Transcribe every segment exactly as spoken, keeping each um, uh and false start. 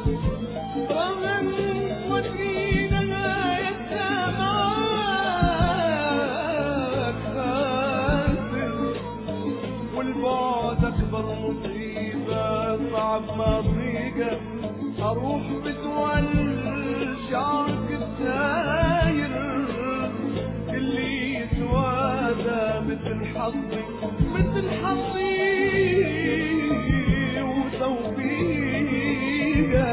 رغم ودينا نهايتها معاك خاسر، والبعد أكبر مصيبة صعب ما ضيقة، أروح بتول شعرك الداير اللي يتوادى مثل حظي مثل حظي وتوفيقه.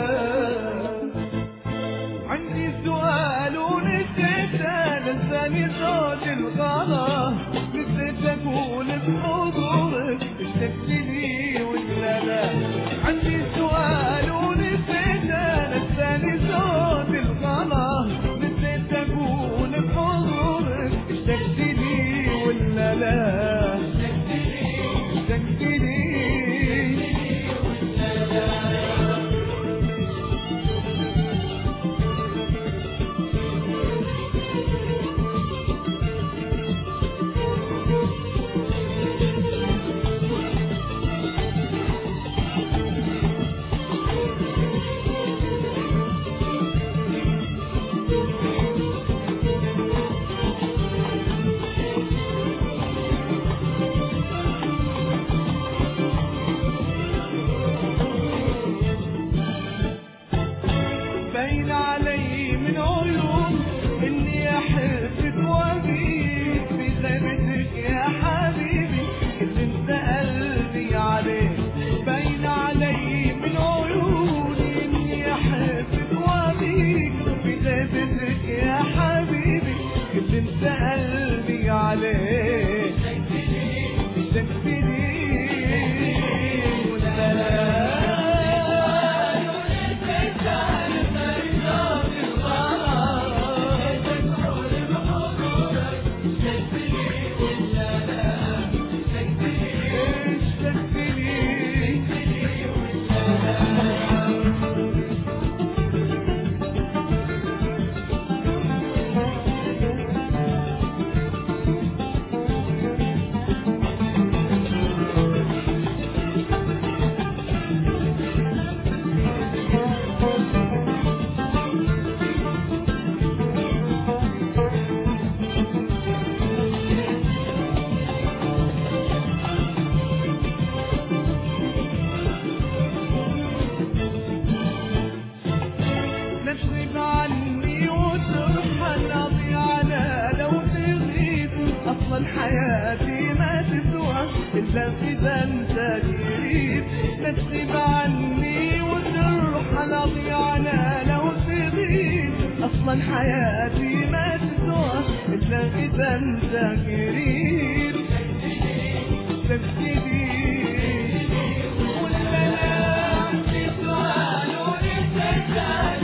عندي سؤال ونسيته، لساني زود الغلا، نسيت أقول بحضورك اشتقت لي ولا لا. عندي سؤال ونسيته، لساني زود الغلا، نسيت أقول بحضورك اشتقت لي ولا لا. اشتقت لي ولا لا. باين علي من عيون اني احبك واجيك في غيبتك يا حبيبي اللي انت قلبي عليه. باين علي من عيوني اني احبك واجيك في غيبتك يا حبيبي اللي انت قلبي عليه. تكفيني ولا لا. تغيب عني وترحل أضيعنا لو تغيب، أصلا حياتي ما تسوى إلا إذا أنت قريب. تغيب عني وترحل أضيعنا لو تغيب، أصلا حياتي ما تسوى إلا إذا أنت قريب. تبتدي ولا لا. عندي سؤال ونسيت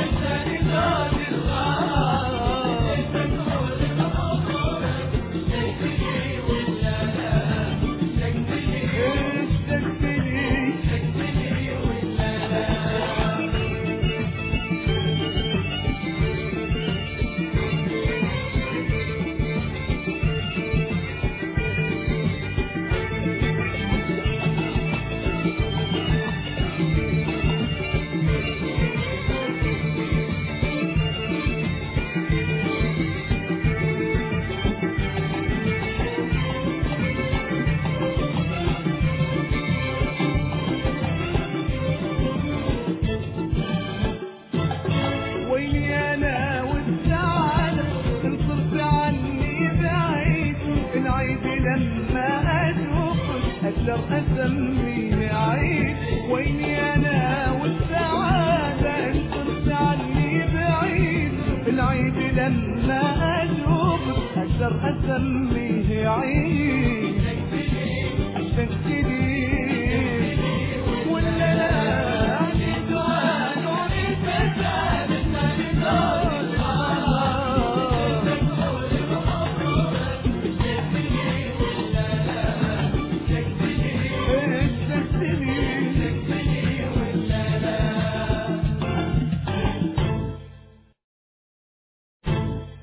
أقدر أسميه عيد. ويني أنا والسعادة إن صرت عني بعيد، العيد لما أشوفك أقدر أسميه عيد. اشتقت لي ولا لا. عندي سؤال ونسيت لساني زود